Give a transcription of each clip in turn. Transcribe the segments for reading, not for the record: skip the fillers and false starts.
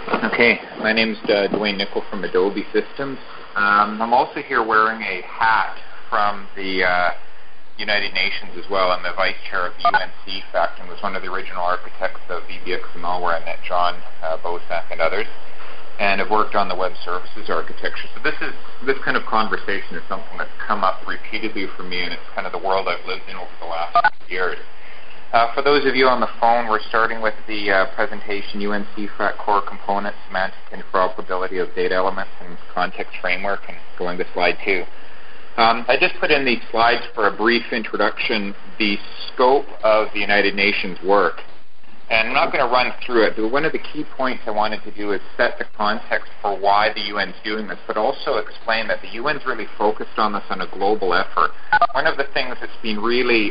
Okay, my name's Dwayne Nickel from Adobe Systems. I'm also here wearing a hat from the United Nations as well. I'm the Vice Chair of UN-CFAC and was one of the original architects of EBXML, where I met John Bosak and others, and have worked on the web services architecture. So this kind of conversation is something that's come up repeatedly for me, and it's kind of the world I've lived in over the last few years. For those of you on the phone, we're starting with the presentation, UN-CFAC Core Components, Semantic Interoperability of Data Elements and Context Framework, and going to slide 2. I just put in these slides for a brief introduction, the scope of the United Nations work. And I'm not going to run through it, but one of the key points I wanted to do is set the context for why the UN's doing this, but also explain that the UN's really focused on this on a global effort. One of the things that's been really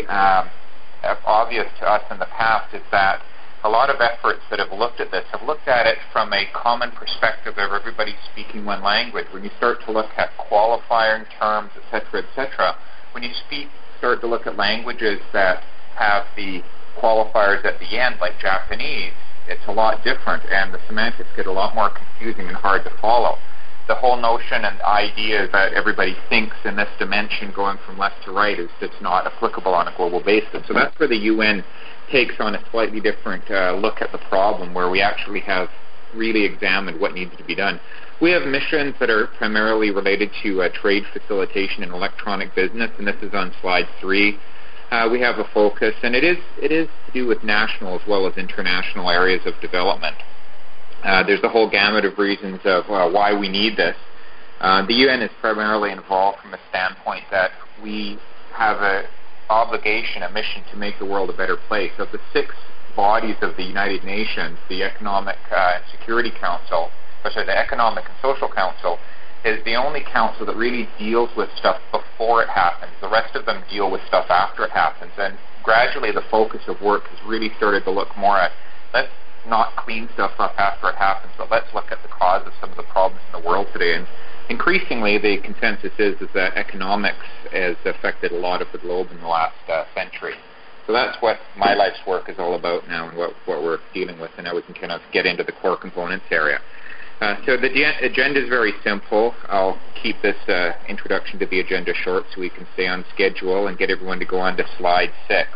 obvious to us in the past is that a lot of efforts that have looked at this have looked at it from a common perspective of everybody speaking one language. When you start to look at qualifying terms, etc., when you start to look at languages that have the qualifiers at the end, like Japanese, it's a lot different, and the semantics get a lot more confusing and hard to follow. The whole notion and idea that everybody thinks in this dimension going from left to right is just not applicable on a global basis. So that's where the UN takes on a slightly different look at the problem, where we actually have really examined what needs to be done. We have missions that are primarily related to trade facilitation and electronic business, and this is on slide 3. We have a focus, and it is to do with national as well as international areas of development. There's a whole gamut of reasons of why we need this. The UN is primarily involved from a standpoint that we have an obligation, a mission to make the world a better place. Of the 6 bodies of the United Nations, the Economic and Security Council, the Economic and Social Council, is the only council that really deals with stuff before it happens. The rest of them deal with stuff after it happens. And gradually the focus of work has really started to look more at, let's not clean stuff up after it happens, but let's look at the cause of some of the problems in the world today. And increasingly, the consensus is that economics has affected a lot of the globe in the last century. So that's what my life's work is all about now, and what we're dealing with. And now we can kind of get into the core components area. So the agenda is very simple. I'll keep this introduction to the agenda short so we can stay on schedule and get everyone to go on to slide 6.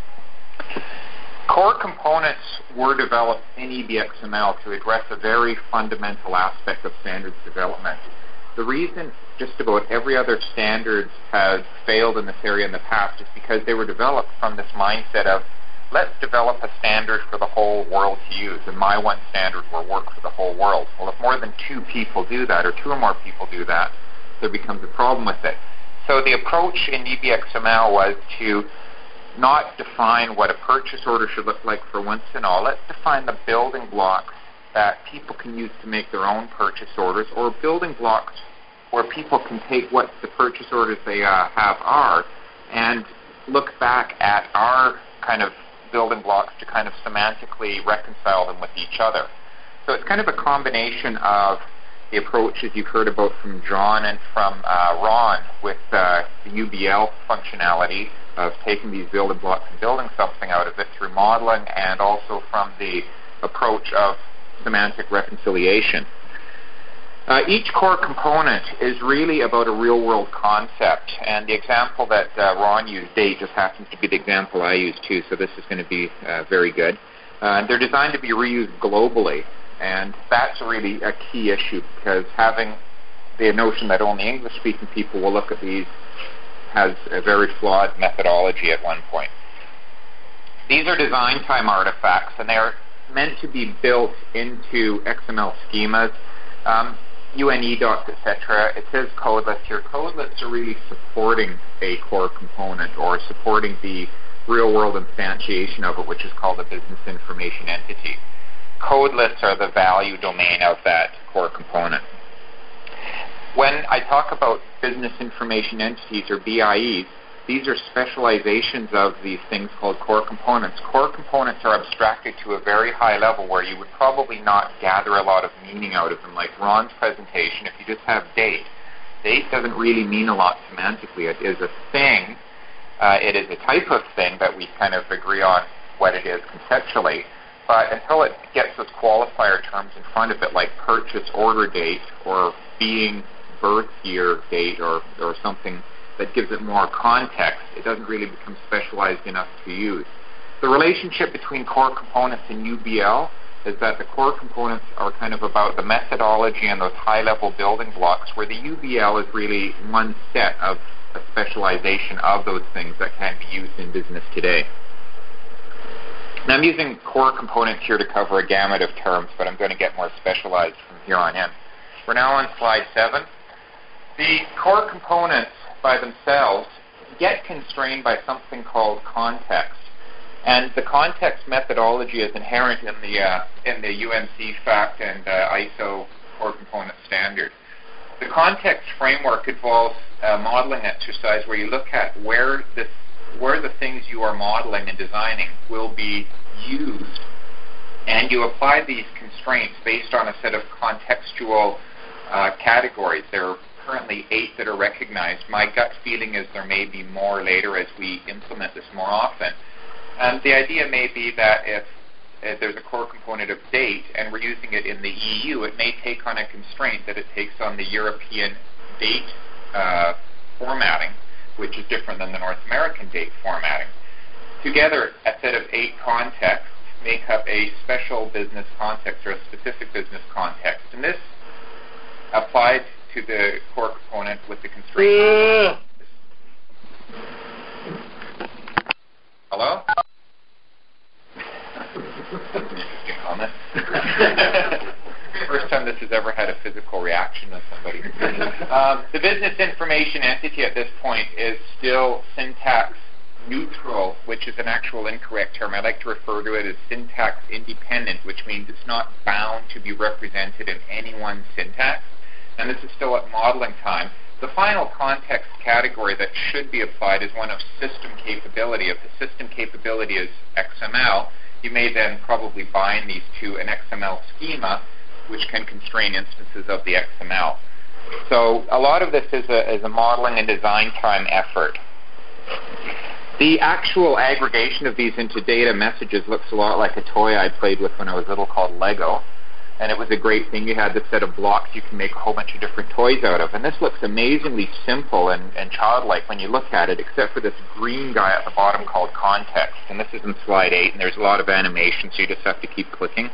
Core components were developed in EBXML to address a very fundamental aspect of standards development. The reason just about every other standard has failed in this area in the past is because they were developed from this mindset of, let's develop a standard for the whole world to use, and my one standard will work for the whole world. Well, if more than 2 people do that, or 2 or more people do that, there becomes a problem with it. So the approach in EBXML was to not define what a purchase order should look like for once and all. Let's define the building blocks that people can use to make their own purchase orders, or building blocks where people can take what the purchase orders they have are and look back at our kind of building blocks to kind of semantically reconcile them with each other. So it's kind of a combination of the approaches you've heard about from John and from Ron with the UBL functionality of taking these building blocks and building something out of it through modeling, and also from the approach of semantic reconciliation. Each core component is really about a real-world concept, and the example that Ron used, date, just happens to be the example I use too, so this is going to be very good. They're designed to be reused globally, and that's really a key issue, because having the notion that only English-speaking people will look at these has a very flawed methodology at one point. These are design time artifacts, and they're meant to be built into XML schemas, UNE-docs, etc. It says codeless here. Codeless are really supporting a core component, or supporting the real-world instantiation of it, which is called a business information entity. Codeless are the value domain of that core component. When I talk about business information entities, or BIEs, these are specializations of these things called core components. Core components are abstracted to a very high level where you would probably not gather a lot of meaning out of them. Like Ron's presentation, if you just have date, date doesn't really mean a lot semantically. It is a thing. It is a type of thing that we kind of agree on what it is conceptually. but until it gets those qualifier terms in front of it, like purchase order date or being birth year date or something that gives it more context, it doesn't really become specialized enough to use. The relationship between core components and UBL is that the core components are kind of about the methodology and those high-level building blocks, where the UBL is really one set of a specialization of those things that can be used in business today. Now, I'm using core components here to cover a gamut of terms, but I'm going to get more specialized from here on in. We're now on slide 7. The core components by themselves get constrained by something called context. And the context methodology is inherent in the UNC FACT and ISO core component standard. The context framework involves a modeling exercise where you look at where the things you are modeling and designing will be used, and you apply these constraints based on a set of contextual categories. There are currently 8 that are recognized. My gut feeling is there may be more later as we implement this more often. And the idea may be that if there's a core component of date and we're using it in the EU, it may take on a constraint that it takes on the European date formatting, which is different than the North American date formatting. Together, a set of 8 contexts make up a special business context or a specific business context. And this applied to the core component with the constraint. Hello? That's an interesting comment. First time this has ever had a physical reaction of somebody. The business information entity at this point is still syntax neutral, which is an actual incorrect term. I like to refer to it as syntax independent, which means it's not bound to be represented in any one syntax. And this is still at modeling time. The final context category that should be applied is one of system capability. If the system capability is XML, you may then probably bind these to an XML schema, which can constrain instances of the XML. So a lot of this is a modeling and design time effort. The actual aggregation of these into data messages looks a lot like a toy I played with when I was little called Lego. And it was a great thing. You had this set of blocks you can make a whole bunch of different toys out of. And this looks amazingly simple and childlike when you look at it, except for this green guy at the bottom called context. And this is in slide 8, and there's a lot of animation, so you just have to keep clicking.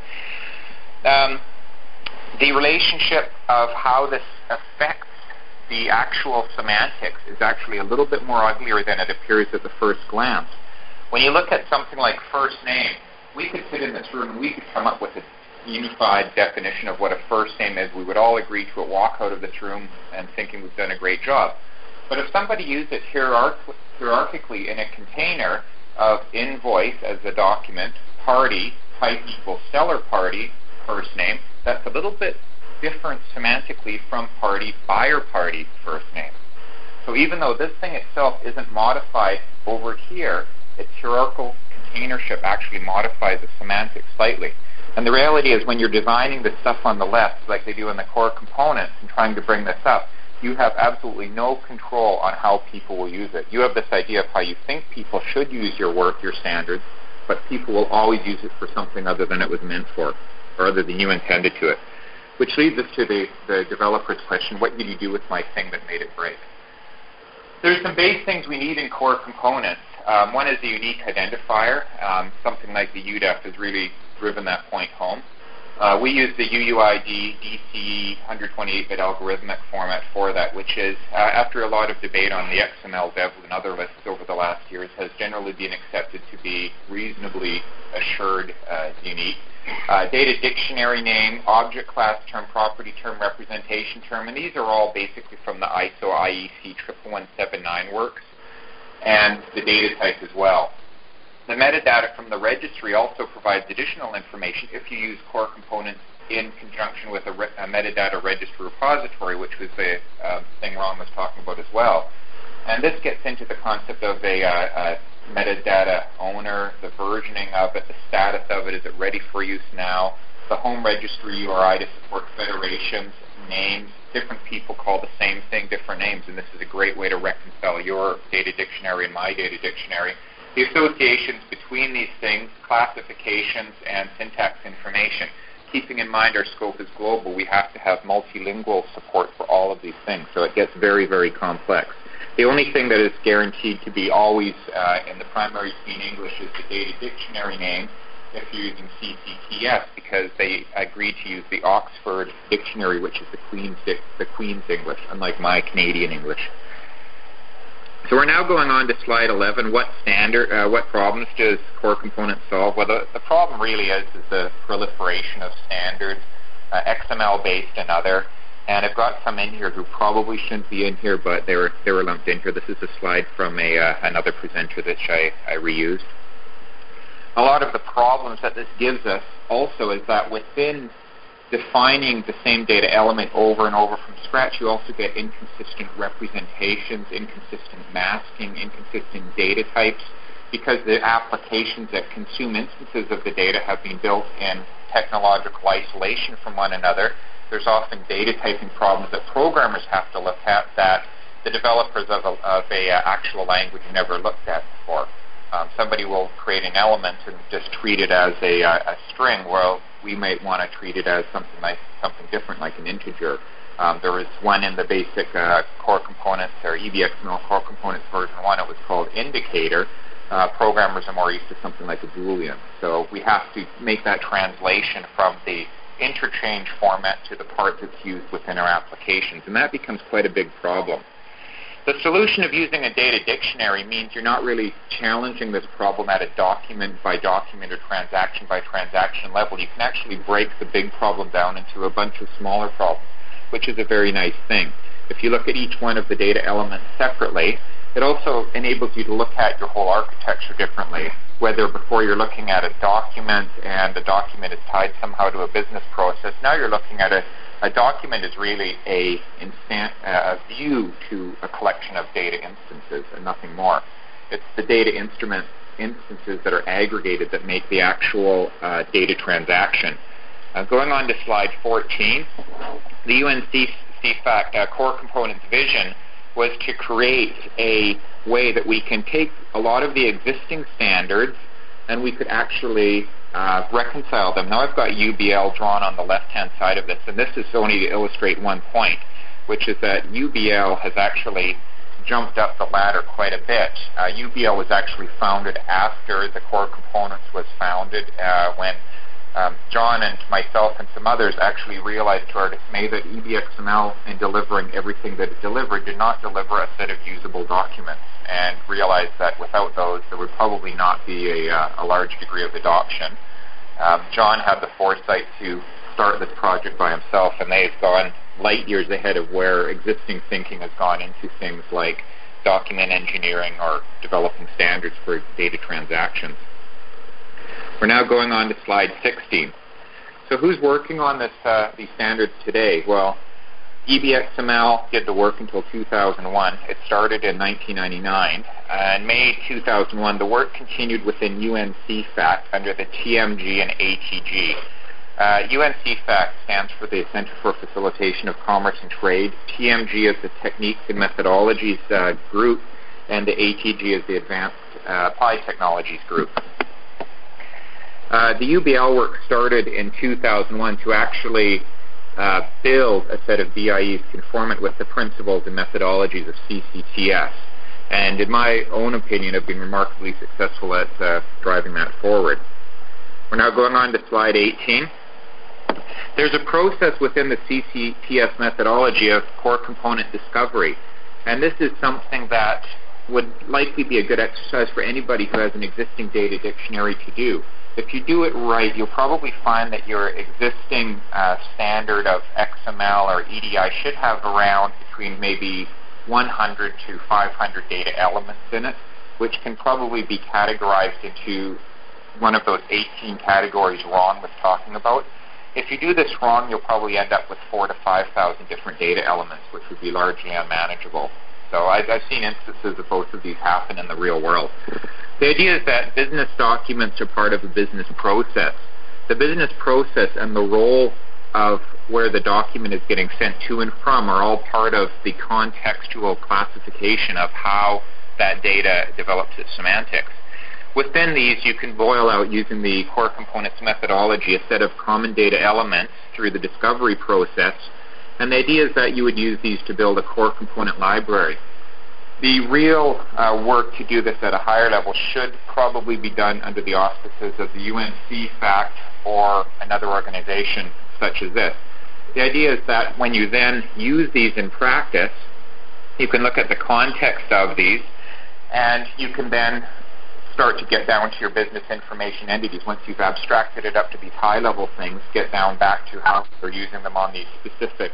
The relationship of how this affects the actual semantics is actually a little bit more uglier than it appears at the first glance. When you look at something like first name, we could sit in this room and we could come up with a unified definition of what a first name is. We would all agree to it, walk out of this room and thinking we've done a great job. But if somebody used it hierarchically in a container of invoice as a document, party, type equals seller party, first name, that's a little bit different semantically from party, buyer party, first name. So even though this thing itself isn't modified over here, its hierarchical containership actually modifies the semantics slightly. And the reality is when you're designing the stuff on the left, like they do in the core components, and trying to bring this up, you have absolutely no control on how people will use it. You have this idea of how you think people should use your work, your standards, but people will always use it for something other than it was meant for, or other than you intended to it. Which leads us to the developer's question, what did you do with my thing that made it break? There's some base things we need in core components. One is the unique identifier. Something like the UDEF has really driven that point home. We use the UUID DCE 128-bit algorithmic format for that, which is, after a lot of debate on the XML dev and other lists over the last years, has generally been accepted to be reasonably assured unique. Data dictionary name, object class term, property term, representation term, and these are all basically from the ISO IEC 11179 works, and the data type as well. The metadata from the registry also provides additional information if you use core components in conjunction with a metadata registry repository, which was the thing Ron was talking about as well. And this gets into the concept of a metadata owner, the versioning of it, the status of it, is it ready for use now, the home registry URI to support federations, names. Different people call the same thing different names, and this is a great way to reconcile your data dictionary and my data dictionary. The associations between these things, classifications, and syntax information. Keeping in mind our scope is global, we have to have multilingual support for all of these things, so it gets very, very complex. The only thing that is guaranteed to be always in the primary key in English is the data dictionary name if you're using CCTS, because they agreed to use the Oxford Dictionary, which is the Queen's English, unlike my Canadian English. So we're now going on to slide 11. What problems does Core Component solve? Well, the problem really is the proliferation of standards, XML-based and other. And I've got some in here who probably shouldn't be in here, but they were lumped in here. This is a slide from another presenter that I reused. A lot of the problems that this gives us also is that within defining the same data element over and over from scratch, you also get inconsistent representations, inconsistent masking, inconsistent data types, because the applications that consume instances of the data have been built in technological isolation from one another. There's often data typing problems that programmers have to look at that the developers of a actual language never looked at before. Somebody will create an element and just treat it as a string. Well, we might want to treat it as something different, like an integer. There was one in the basic core components, or EBXML core components version 1. It was called indicator. Programmers are more used to something like a Boolean. So we have to make that translation from the interchange format to the part that's used within our applications, and that becomes quite a big problem. The solution of using a data dictionary means you're not really challenging this problem at a document-by-document or transaction-by-transaction level. You can actually break the big problem down into a bunch of smaller problems, which is a very nice thing. If you look at each one of the data elements separately, it also enables you to look at your whole architecture differently, whether before you're looking at a document and the document is tied somehow to a business process. Now you're looking at a document is really a view to a collection of data instances and nothing more. It's the data instances that are aggregated that make the actual data transaction. Going on to slide 14, the UNC CFAC Core Components vision was to create a way that we can take a lot of the existing standards and we could actually reconcile them. Now I've got UBL drawn on the left-hand side of this, and this is only to illustrate one point, which is that UBL has actually jumped up the ladder quite a bit. UBL was actually founded after the Core Components was founded, when John and myself and some others actually realized to our dismay that EBXML, in delivering everything that it delivered, did not deliver a set of usable documents, and realized that without those there would probably not be a large degree of adoption. John had the foresight to start this project by himself, and they've gone light years ahead of where existing thinking has gone into things like document engineering or developing standards for data transactions. We're now going on to slide 16. So who's working on these standards today? Well, EBXML did the work until 2001. It started in 1999. In May 2001, the work continued within UNCFAC under the TMG and ATG. UNCFAC stands for the Center for Facilitation of Commerce and Trade. TMG is the Techniques and Methodologies group, and the ATG is the Advanced Applied Technologies group. The UBL work started in 2001 to actually build a set of DIEs conformant with the principles and methodologies of CCTS. And in my own opinion, have been remarkably successful at driving that forward. We're now going on to slide 18. There's a process within the CCTS methodology of core component discovery. And this is something that would likely be a good exercise for anybody who has an existing data dictionary to do. If you do it right, you'll probably find that your existing standard of XML or EDI should have around between maybe 100 to 500 data elements in it, which can probably be categorized into one of those 18 categories Ron was talking about. If you do this wrong, you'll probably end up with 4,000 to 5,000 different data elements, which would be largely unmanageable. So I've seen instances of both of these happen in the real world. The idea is that business documents are part of a business process. The business process and the role of where the document is getting sent to and from are all part of the contextual classification of how that data develops its semantics. Within these, you can boil out, using the core components methodology, a set of common data elements through the discovery process. And the idea is that you would use these to build a core component library. The real work to do this at a higher level should probably be done under the auspices of the UNC FACT or another organization such as this. The idea is that when you then use these in practice, you can look at the context of these, and you can then start to get down to your business information entities. Once you've abstracted it up to these high-level things, get down back to how you're using them on these specific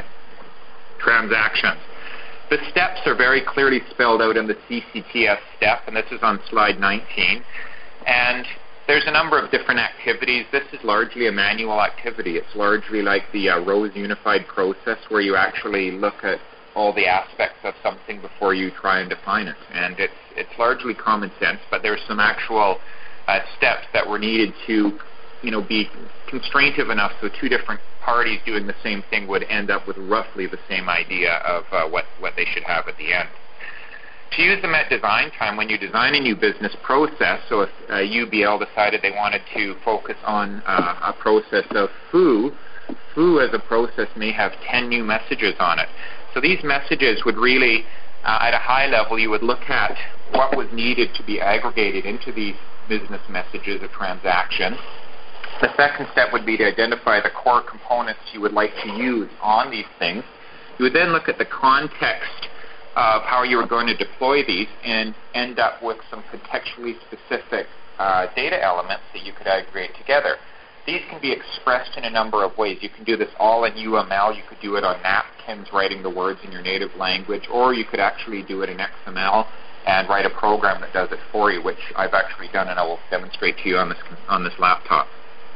transactions. The steps are very clearly spelled out in the CCTS step, and this is on slide 19. And there's a number of different activities. This is largely a manual activity. It's largely like the ROSE unified process, where you actually look at all the aspects of something before you try and define it. And it's largely common sense, but there's some actual steps that were needed to, be constraintive enough so two different parties doing the same thing would end up with roughly the same idea of what they should have at the end. To use them at design time, when you design a new business process, so if UBL decided they wanted to focus on a process of foo as a process may have 10 new messages on it. So these messages would really, at a high level, you would look at what was needed to be aggregated into these business messages of transaction. The second step would be to identify the core components you would like to use on these things. You would then look at the context of how you were going to deploy these and end up with some contextually specific data elements that you could aggregate together. These can be expressed in a number of ways. You can do this all in UML. You could do it on napkins, writing the words in your native language, or you could actually do it in XML and write a program that does it for you, which I've actually done, and I will demonstrate to you on this laptop.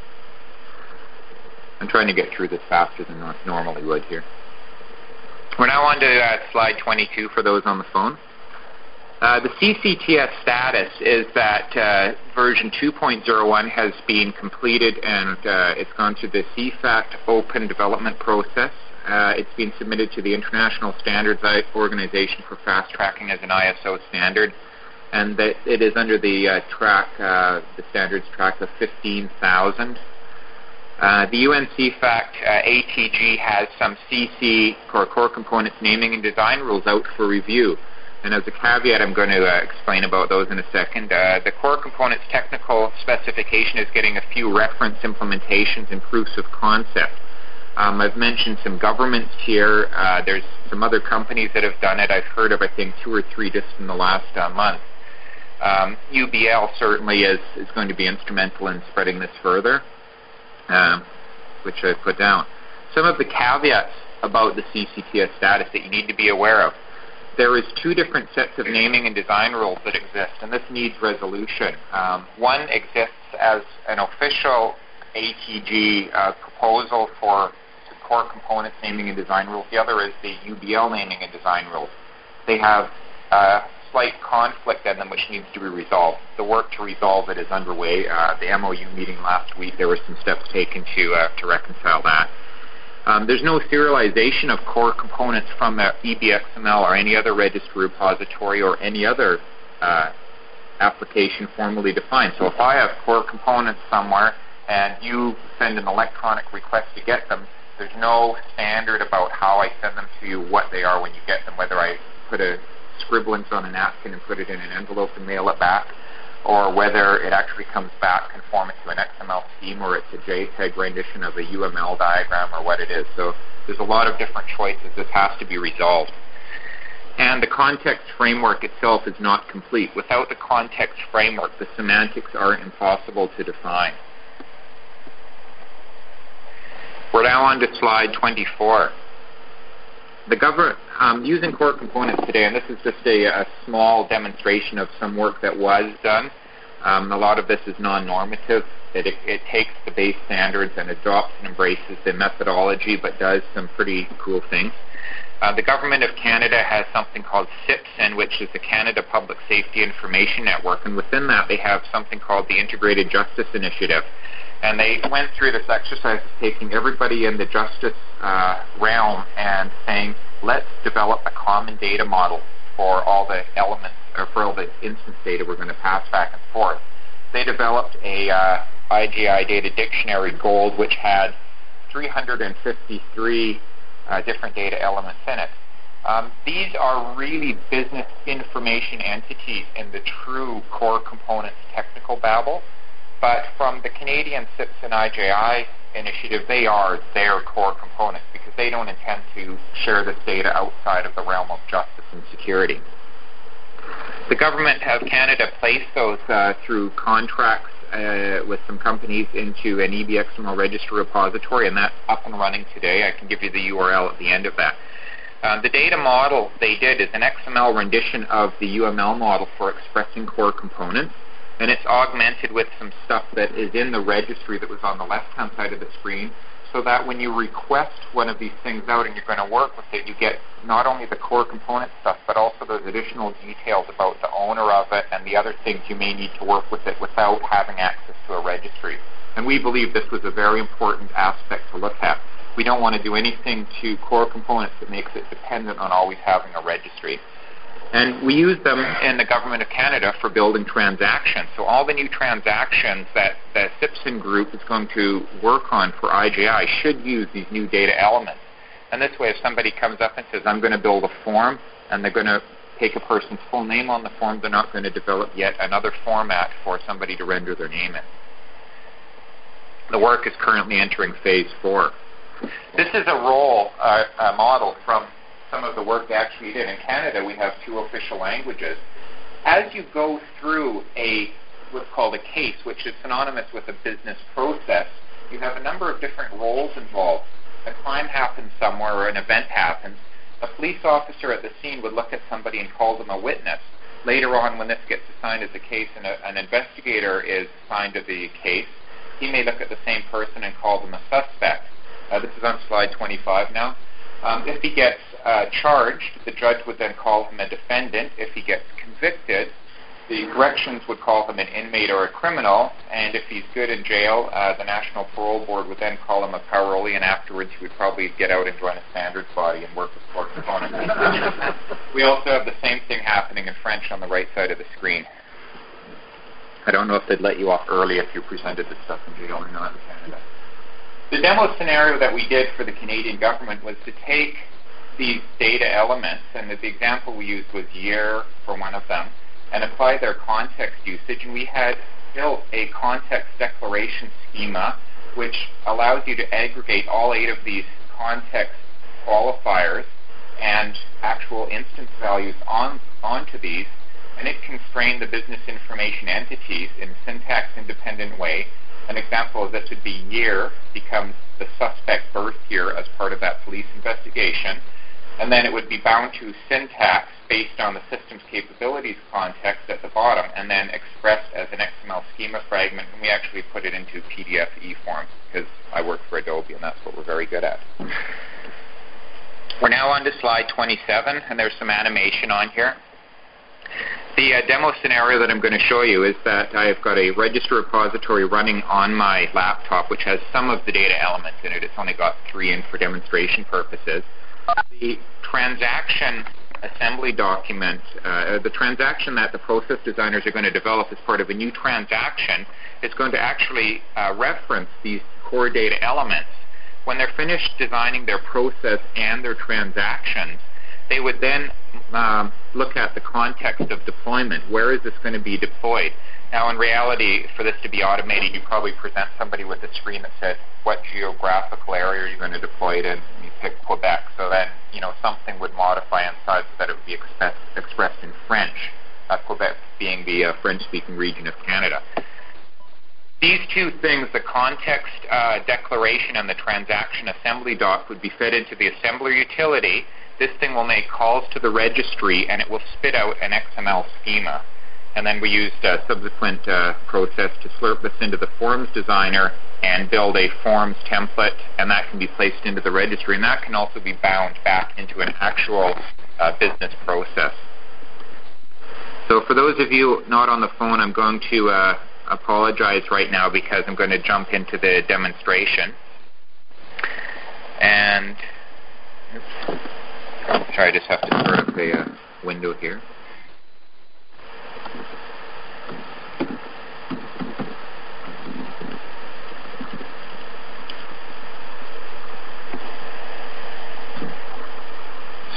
I'm trying to get through this faster than I normally would here. We're now on to slide 22 for those on the phone. The CCTS status is that version 2.01 has been completed, and it's gone through the CFACT open development process. It's been submitted to the International Standards Organization for Fast Tracking as an ISO standard, and that it is under the standards track of 15,000. The UNC FACT ATG has some CC core components naming and design rules out for review. And as a caveat, I'm going to explain about those in a second. The core components technical specification is getting a few reference implementations and proofs of concept. I've mentioned some governments here. There's some other companies that have done it. I've heard of, I think, 2 or 3 just in the last month. UBL certainly is going to be instrumental in spreading this further, which I put down. Some of the caveats about the CCTS status that you need to be aware of. There is 2 different sets of naming and design rules that exist, and this needs resolution. One exists as an official ATG proposal for core components naming and design rules. The other is the UBL naming and design rules. They have a slight conflict in them which needs to be resolved. The work to resolve it is underway. The MOU meeting last week, there were some steps taken to reconcile that. There's no serialization of core components from EBXML or any other registry repository or any other application formally defined. So if I have core components somewhere and you send an electronic request to get them, there's no standard about how I send them to you, what they are when you get them, whether I put a scribblings on a napkin and put it in an envelope and mail it back, or whether it actually comes back conforming to an XML scheme, or it's a JPEG rendition of a UML diagram, or what it is. So there's a lot of different choices. This has to be resolved. And the context framework itself is not complete. Without the context framework, the semantics are impossible to define. We're now on to slide 24. The government, using core components today, and this is just a small demonstration of some work that was done. A lot of this is non-normative. It takes the base standards and adopts and embraces the methodology, but does some pretty cool things. The Government of Canada has something called CIPSIN, which is the Canada Public Safety Information Network, and within that they have something called the Integrated Justice Initiative. And they went through this exercise of taking everybody in the justice realm and saying, let's develop a common data model for all the elements or for all the instance data we're going to pass back and forth. They developed a IGI data dictionary Gold, which had 353 different data elements in it. These are really business information entities in the true core components technical babble, but from the Canadian SIPS and IGI initiative, they are their core components because they don't intend to share this data outside of the realm of justice and security. The Government of Canada placed those through contracts with some companies into an EBXML registry repository, and that's up and running today. I can give you the URL at the end of that. The data model they did is an XML rendition of the UML model for expressing core components, and it's augmented with some stuff that is in the registry that was on the left-hand side of the screen, so that when you request one of these things out and you're going to work with it, you get not only the core component stuff, but also those additional details about the owner of it and the other things you may need to work with it without having access to a registry. And we believe this was a very important aspect to look at. We don't want to do anything to core components that makes it dependent on always having a registry. And we use them in the Government of Canada for building transactions. So all the new transactions that the SIPSN group is going to work on for IGI should use these new data elements. And this way, if somebody comes up and says, I'm going to build a form, and they're going to take a person's full name on the form, they're not going to develop yet another format for somebody to render their name in. The work is currently entering phase 4. This is a role model from some of the work they actually did. In Canada, we have 2 official languages. As you go through what's called a case, which is synonymous with a business process, you have a number of different roles involved. A crime happens somewhere or an event happens. A police officer at the scene would look at somebody and call them a witness. Later on, when this gets assigned as a case and an investigator is assigned to the case, he may look at the same person and call them a suspect. This is on slide 25 now. If he gets charged, the judge would then call him a defendant. If he gets convicted, the corrections would call him an inmate or a criminal, and if he's good in jail, the National Parole Board would then call him a parolee, and afterwards he would probably get out and join a standards body and work with core components. We also have the same thing happening in French on the right side of the screen. I don't know if they'd let you off early if you presented this stuff in jail or not in Canada. The demo scenario that we did for the Canadian government was to take these data elements, and the example we used was year for one of them, and apply their context usage. And we had built a context declaration schema which allows you to aggregate all 8 of these context qualifiers and actual instance values onto these, and it constrained the business information entities in a syntax-independent way. An example of this would be year becomes the suspect birth year as part of that police investigation, and then it would be bound to syntax based on the system's capabilities context at the bottom, and then expressed as an XML schema fragment, and we actually put it into PDF e-form because I work for Adobe, and that's what we're very good at. We're now on to slide 27, and there's some animation on here. The demo scenario that I'm going to show you is that I've got a register repository running on my laptop, which has some of the data elements in it. It's only got 3 in for demonstration purposes. The transaction assembly document, the transaction that the process designers are going to develop as part of a new transaction is going to actually reference these core data elements. When they're finished designing their process and their transactions, they would then look at the context of deployment. Where is this going to be deployed? Now, in reality, for this to be automated, you probably present somebody with a screen that said, what geographical area are you going to deploy it in? And you pick Quebec. So then, something would modify inside so that it would be expressed in French, Quebec being the French-speaking region of Canada. These 2 things, the context declaration and the transaction assembly doc, would be fed into the assembler utility. This thing will make calls to the registry, and it will spit out an XML schema. And then we used a subsequent process to slurp this into the forms designer and build a forms template, and that can be placed into the registry, and that can also be bound back into an actual business process. So for those of you not on the phone, I'm going to apologize right now because I'm going to jump into the demonstration. And sorry, I just have to start up a window here.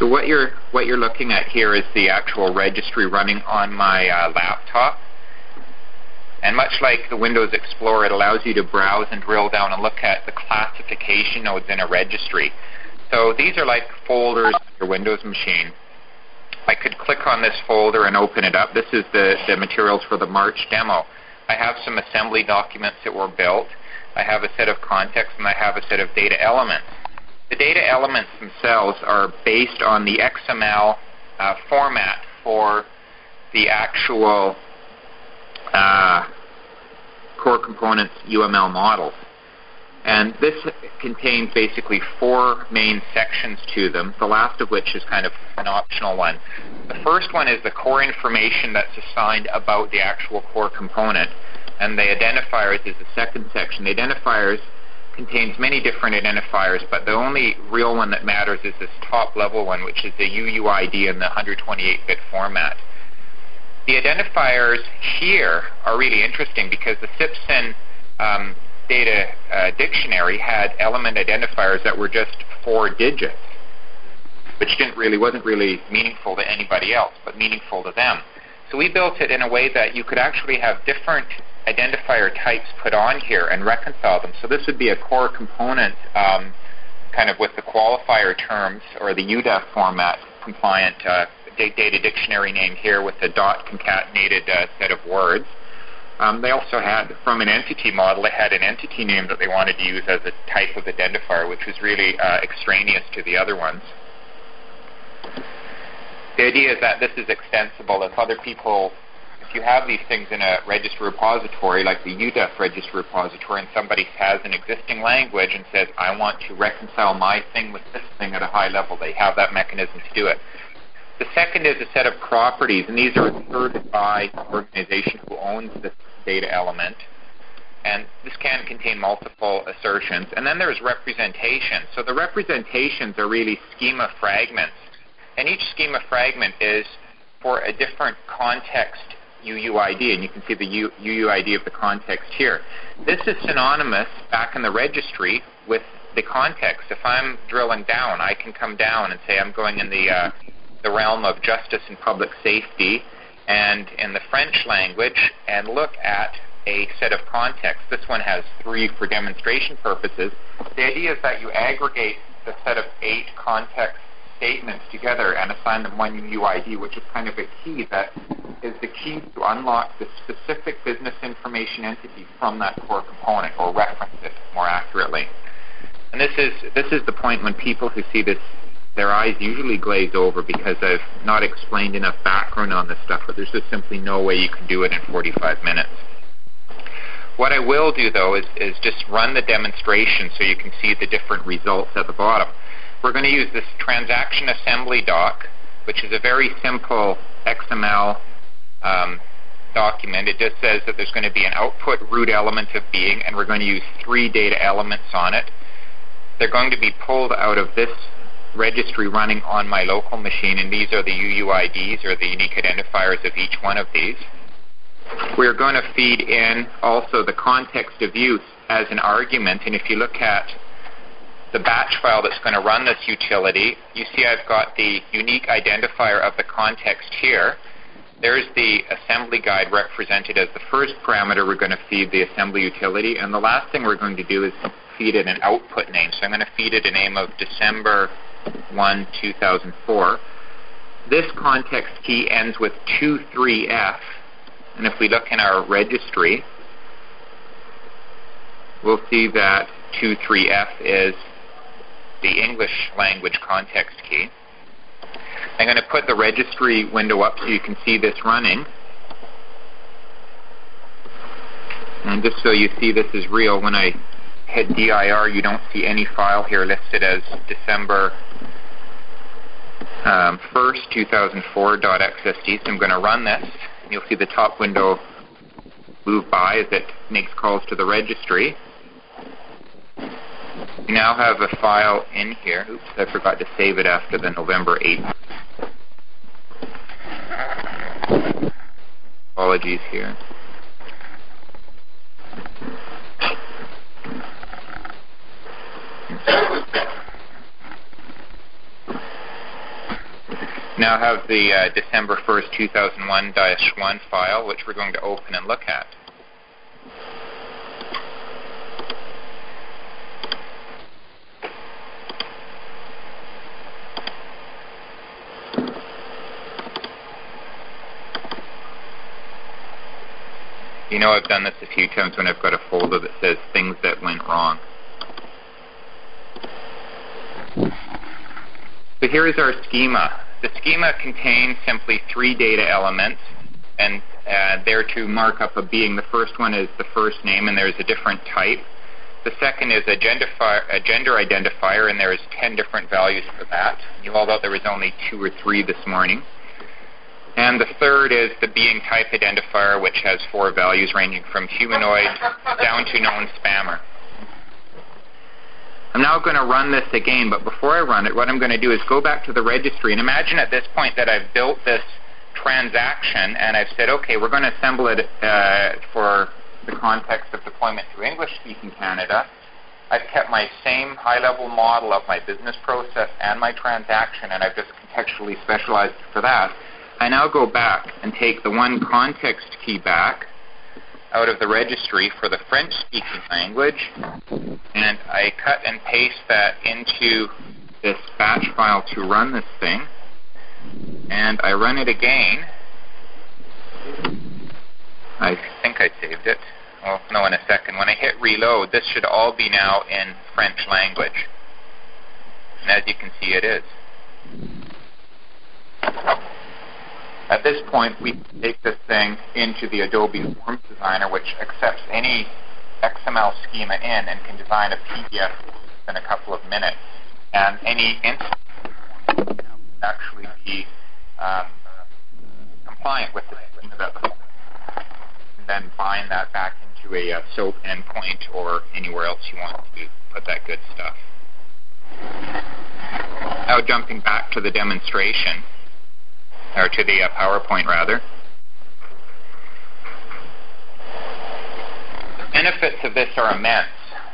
So what you're looking at here is the actual registry running on my laptop. And much like the Windows Explorer, it allows you to browse and drill down and look at the classification nodes in a registry. So these are like folders on your Windows machine. I could click on this folder and open it up. This is the materials for the March demo. I have some assembly documents that were built. I have a set of context, and I have a set of data elements. The data elements themselves are based on the XML format for the actual core components UML models. And this contains basically 4 main sections to them, the last of which is kind of an optional one. The first one is the core information that's assigned about the actual core component, and the identifiers is the second section. The identifiers contains many different identifiers, but the only real one that matters is this top level one, which is the UUID in the 128-bit format. The identifiers here are really interesting because the CIPSIN data dictionary had element identifiers that were just 4 digits, which wasn't really meaningful to anybody else, but meaningful to them. So we built it in a way that you could actually have different identifier types put on here and reconcile them. So this would be a core component kind of with the qualifier terms or the UDEF format compliant data dictionary name here with the dot concatenated set of words. They also had, from an entity model, they had an entity name that they wanted to use as a type of identifier, which was really extraneous to the other ones. The idea is that this is extensible. If other people, if you have these things in a registry repository, like the UDEF registry repository, and somebody has an existing language and says, I want to reconcile my thing with this thing at a high level, they have that mechanism to do it. The second is a set of properties, and these are asserted by the organization who owns this data element. And this can contain multiple assertions. And then there's representation. So the representations are really schema fragments. And each schema fragment is for a different context UUID, and you can see the UUID of the context here. This is synonymous back in the registry with the context. If I'm drilling down, I can come down and say I'm going in the realm of justice and public safety and in the French language and look at a set of contexts. This one has 3 for demonstration purposes. The idea is that you aggregate the set of 8 context statements together and assign them one UUID, which is kind of a key that is the key to unlock the specific business information entity from that core component, or reference it more accurately. And this is the point when people who see this, their eyes usually glaze over because I've not explained enough background on this stuff, but there's just simply no way you can do it in 45 minutes. What I will do, though, is just run the demonstration so you can see the different results at the bottom. We're going to use this transaction assembly doc, which is a very simple XML document. It just says that there's going to be an output root element of being, and we're going to use 3 data elements on it. They're going to be pulled out of this registry running on my local machine, and these are the UUIDs, or the unique identifiers of each one of these. We're going to feed in also the context of use as an argument, and if you look at the batch file that's going to run this utility, you see I've got the unique identifier of the context here. There's the assembly guide represented as the first parameter we're going to feed the assembly utility, and the last thing we're going to do is feed it an output name. So I'm going to feed it a name of December 1, 2004. This context key ends with 23F, and if we look in our registry, we'll see that 23F is the English language context key. I'm going to put the registry window up so you can see this running. And just so you see this is real, when I hit dir, you don't see any file here listed as December 1st, 2004.xsd. So I'm going to run this. You'll see the top window move by as it makes calls to the registry. We now have a file in here. Oops, I forgot to save it after the November 8th. Apologies here. now have the December 1st, 2001-1 file, which we're going to open and look at. You know, I've done this a few times when I've got a folder that says things that went wrong. So here is our schema. The schema contains simply 3 data elements, and they're to mark up a being. The first one is the first name, and there's a different type. The second is a gender identifier, and there's 10 different values for that. You all thought there was only 2 or 3 this morning. And the third is the being type identifier, which has 4 values ranging from humanoid down to known spammer. I'm now going to run this again, but before I run it, what I'm going to do is go back to the registry. And imagine at this point that I've built this transaction, and I've said, okay, we're going to assemble it for the context of deployment to English-speaking Canada. I've kept my same high-level model of my business process and my transaction, and I've just contextually specialized for that. I now go back and take the one context key back out of the registry for the French-speaking language, and I cut and paste that into this batch file to run this thing, and I run it again. I think I saved it. Oh, no, in a second. When I hit reload, this should all be now in French language. And as you can see, it is. At this point, we take this thing into the Adobe Forms Designer, which accepts any XML schema in and can design a PDF in a couple of minutes. And any instance would actually be compliant with the schema that and then bind that back into a SOAP endpoint or anywhere else you want to put that good stuff. Now jumping back to the demonstration, or to the PowerPoint rather. The benefits of this are immense.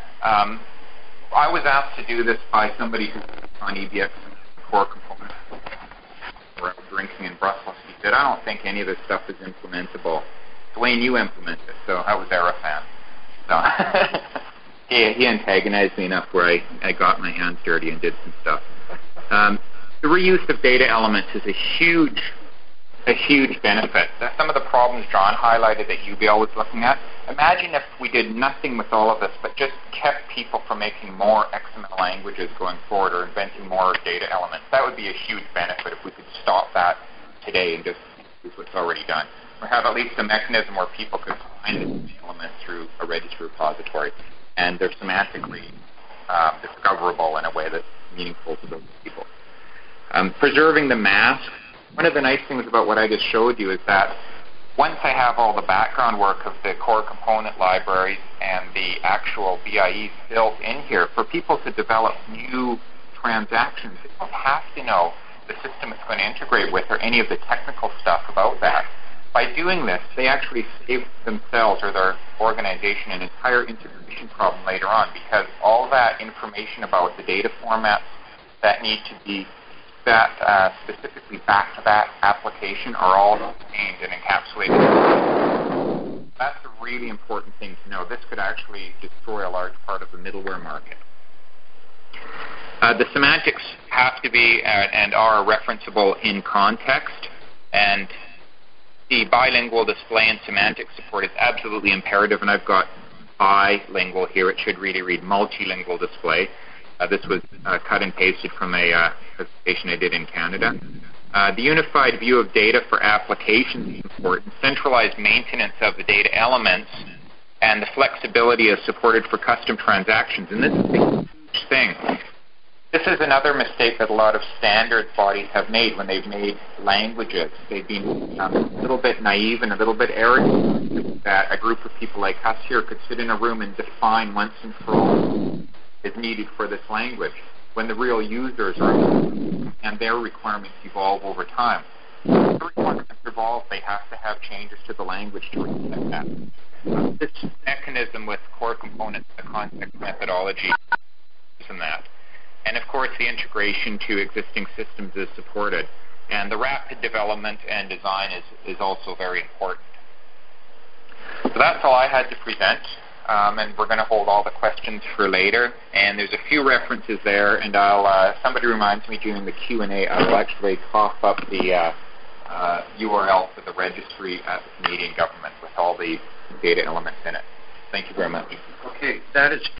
I was asked to do this by somebody who's on EBX and core component. We're out drinking in Brussels. He said, I don't think any of this stuff is implementable. Dwayne, you implement it, so how was Arafan? So he antagonized me enough where I got my hands dirty and did some stuff. The reuse of data elements is a huge benefit. That's some of the problems John highlighted that UBL was looking at. Imagine if we did nothing with all of this, but just kept people from making more XML languages going forward or inventing more data elements. That would be a huge benefit if we could stop that today and just use what's already done. Or have at least a mechanism where people could find the elements through a registry repository, and they're semantically discoverable in a way that's meaningful to those people. Preserving the mask. One of the nice things about what I just showed you is that once I have all the background work of the core component libraries and the actual BIEs built in here, for people to develop new transactions, they don't have to know the system it's going to integrate with or any of the technical stuff about that. By doing this, they actually save themselves or their organization an entire integration problem later on, because all that information about the data formats that need to be that specifically back to that application are all contained and encapsulated. That's a really important thing to know. This could actually destroy a large part of the middleware market. The semantics have to be and are referenceable in context, and the bilingual display and semantic support is absolutely imperative, and I've got bilingual here. It should really read multilingual display. This was cut and pasted from a presentation I did in Canada. The unified view of data for applications is important. Centralized maintenance of the data elements and the flexibility is supported for custom transactions. And this is a huge thing. This is another mistake that a lot of standards bodies have made when they've made languages. They've been a little bit naive and a little bit arrogant that a group of people like us here could sit in a room and define once and for all is needed for this language, when the real users are and their requirements evolve over time. When the requirements evolve, they have to have changes to the language to reflect that. This mechanism with core components, the context methodology, and that. And of course, the integration to existing systems is supported. And the rapid development and design is also very important. So that's all I had to present, and we're going to hold all the questions for later. And there's a few references there, and somebody reminds me during the Q&A, I'll actually cough up the URL for the registry at the Canadian government with all the data elements in it. Thank you very much. Okay, that is